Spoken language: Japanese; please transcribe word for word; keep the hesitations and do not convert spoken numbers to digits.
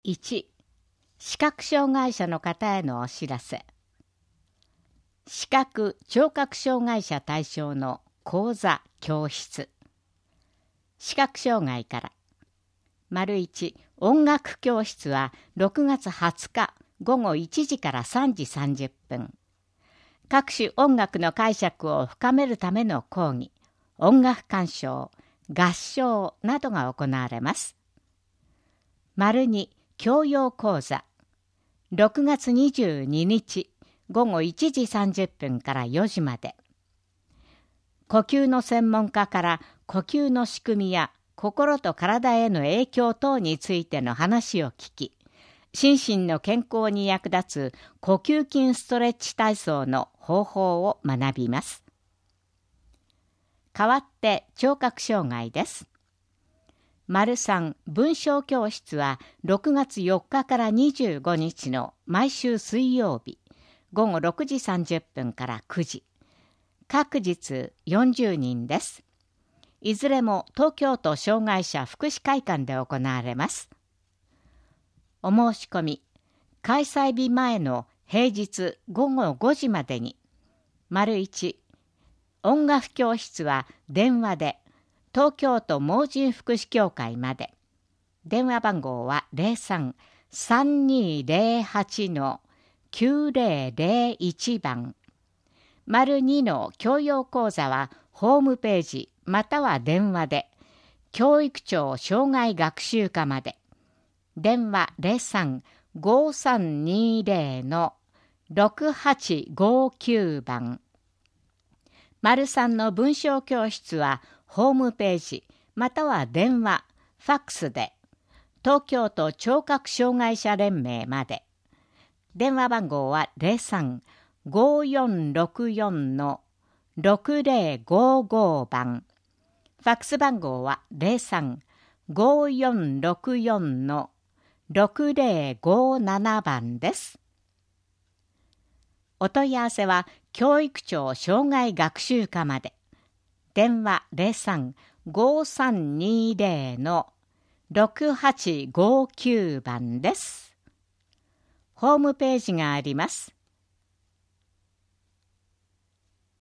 いち、視覚障害者の方へのお知らせ。視覚・聴覚障害者対象の講座・教室。視覚障害から。丸いち、音楽教室はろくがつはつかごごいちじからさんじさんじゅっぷん。各種音楽の解釈を深めるための講義、音楽鑑賞、合唱などが行われます。丸に、教養講座。ろくがつにじゅうににちごごいちじさんじゅっぷんからよじまで。呼吸の専門家から呼吸の仕組みや心と体への影響等についての話を聞き、心身の健康に役立つ呼吸筋ストレッチ体操の方法を学びます。代わって聴覚障害です。丸さん、文章教室はろくがつよっかからにじゅうごにちの毎週水曜日、ごごろくじさんじゅっぷんからくじ。各日よんじゅうにんです。いずれも東京都障害者福祉会館で行われます。お申し込み、開催日前の平日ごごごじまでに。丸いち、音楽教室は電話で、東京都盲人福祉協会まで。電話番号は ゼロさん さんにーゼロはち きゅうゼロゼロいち 番。丸にの教養講座はホームページまたは電話で、教育庁障害学習課まで。電話 ゼロさん ごさんにーゼロ ろくはちごきゅう 番。丸さんの文章教室はホームページまたは電話、ファックスで東京都聴覚障害者連盟まで。電話番号は ゼロさん ごよんろくよん ろくゼロごご 番。ファックス番号は ゼロさん ごよんろくよん ろくゼロごなな 番です。お問い合わせは教育庁障害学習課まで。電話 ゼロさん ごさんにーゼロ ろくはちごきゅう 番です。ホームページがあります。